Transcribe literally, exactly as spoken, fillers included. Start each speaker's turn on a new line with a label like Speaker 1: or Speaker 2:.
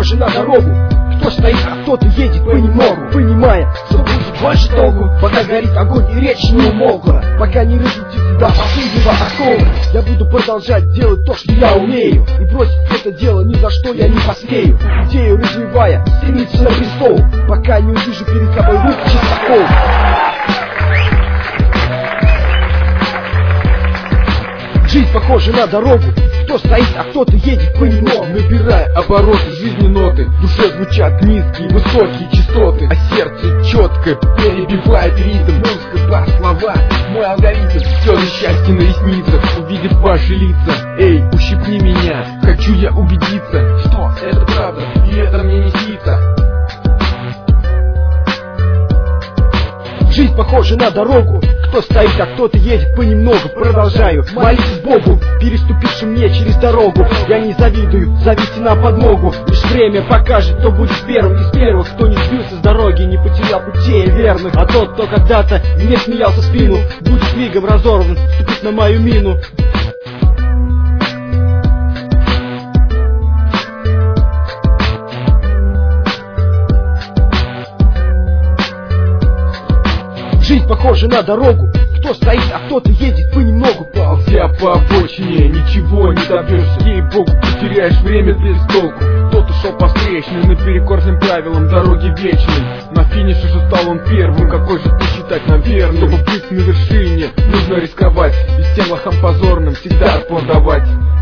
Speaker 1: похоже на дорогу. Кто стоит, а кто-то едет понемногу, понимая, что будет больше толку. Пока горит огонь и речь не умолкла, пока не разлетится до последнего осколка. Я буду продолжать делать то, что я умею, и бросить это дело ни за что я не посмею. Идею развивая, стремиться на престол, пока не увижу перед собой рук чистокол. Жизнь похожа на дорогу. Кто стоит, а кто-то едет понемногу.
Speaker 2: Набирая обороты жизни ноты, в душе звучат низкие, высокие частоты, а сердце четко перебивает ритм. Музыка, бас, слова, мой алгоритм. Слезы счастья на ресницах, увидев ваши лица. Эй, ущипни меня, хочу я убедиться, что это правда, и это мне не снится.
Speaker 1: Жизнь похожа на дорогу. Кто стоит, а кто-то едет понемногу. Продолжаю молиться Богу, переступившим мне через дорогу. Я не завидую, зовите на подмогу. Лишь время покажет, кто будет первым из первых, кто не сбился с дороги, не потерял путей верных. А тот, кто когда-то мне смеялся в спину, будет мигом разорван, ступит на мою мину. Жизнь похожа на дорогу. Кто стоит, а кто-то едет понемногу.
Speaker 2: Ползя по обочине, ничего не добьешься. Ей-богу, потеряешь время без толку. Кто-то шел по встречной, наперекор всем правилам дороги вечной. На финише же стал он первым. Какой же путь считать нам верным? Чтобы быть на вершине, нужно рисковать, и всем лохам позорным всегда отпор давать.